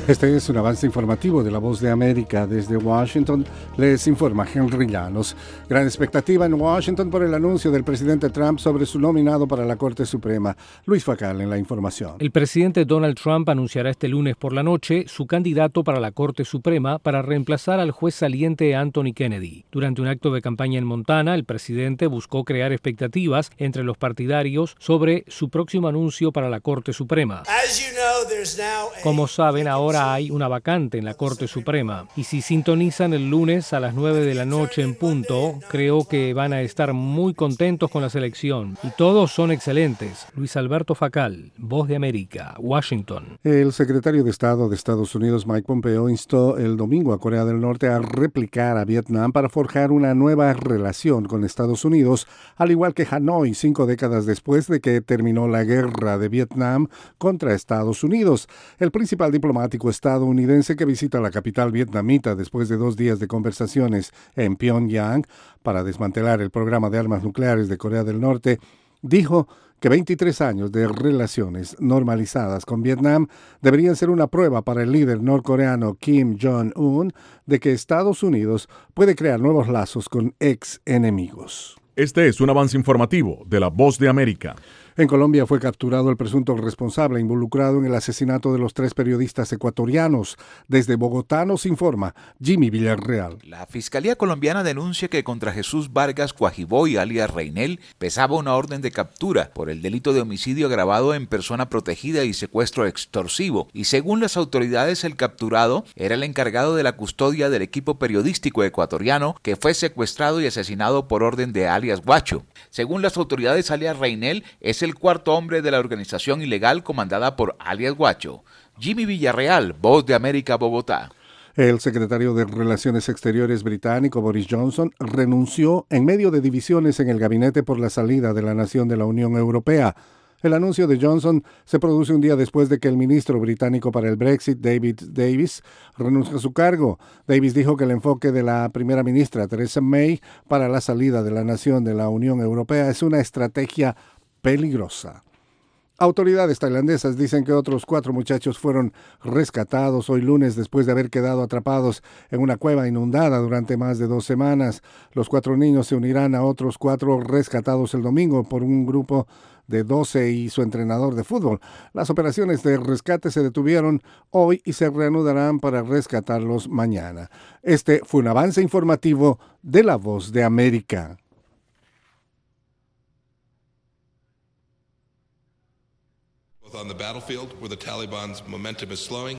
Este es un avance informativo de La Voz de América. Desde Washington les informa Henry Llanos. Gran expectativa en Washington por el anuncio del presidente Trump sobre su nominado para la Corte Suprema. Luis Facal en la información. El presidente Donald Trump anunciará este lunes por la noche su candidato para la Corte Suprema para reemplazar al juez saliente Anthony Kennedy. Durante un acto de campaña en Montana, el presidente buscó crear expectativas entre los partidarios sobre su próximo anuncio para la Corte Suprema. Como saben, ahora hay una vacante en la Corte Suprema y si sintonizan el lunes a las 9 de la noche en punto, creo que van a estar muy contentos con la selección y todos son excelentes. Luis Alberto Facal, Voz de América, Washington. El secretario de Estado de Estados Unidos, Mike Pompeo, instó el domingo a Corea del Norte a replicar a Vietnam para forjar una nueva relación con Estados Unidos, al igual que Hanoi 5 décadas después de que terminó la guerra de Vietnam contra Estados Unidos. El principal diplomático estadounidense que visita la capital vietnamita después de 2 días de conversaciones en Pyongyang para desmantelar el programa de armas nucleares de Corea del Norte, dijo que 23 años de relaciones normalizadas con Vietnam deberían ser una prueba para el líder norcoreano Kim Jong-un de que Estados Unidos puede crear nuevos lazos con ex enemigos. Este es un avance informativo de La Voz de América. En Colombia fue capturado el presunto responsable involucrado en el asesinato de los 3 periodistas ecuatorianos. Desde Bogotá nos informa Jimmy Villarreal. La Fiscalía colombiana denuncia que contra Jesús Vargas Cuajiboy, alias Reinel, pesaba una orden de captura por el delito de homicidio agravado en persona protegida y secuestro extorsivo. Y según las autoridades, el capturado era el encargado de la custodia del equipo periodístico ecuatoriano que fue secuestrado y asesinado por orden de alias Guacho. Según las autoridades, alias Reinel es el 4º hombre de la organización ilegal comandada por alias Guacho. Jimmy Villarreal, Voz de América, Bogotá. El secretario de Relaciones Exteriores británico Boris Johnson renunció en medio de divisiones en el gabinete por la salida de la nación de la Unión Europea. El anuncio de Johnson se produce un día después de que el ministro británico para el Brexit, David Davis, renunció a su cargo. Davis dijo que el enfoque de la primera ministra Theresa May para la salida de la nación de la Unión Europea es una estrategia peligrosa. Autoridades tailandesas dicen que otros 4 muchachos fueron rescatados hoy lunes después de haber quedado atrapados en una cueva inundada durante más de 2 semanas. Los 4 niños se unirán a otros 4 rescatados el domingo por un grupo de 12 y su entrenador de fútbol. Las operaciones de rescate se detuvieron hoy y se reanudarán para rescatarlos mañana. Este fue un avance informativo de La Voz de América. On the battlefield where the Taliban's momentum is slowing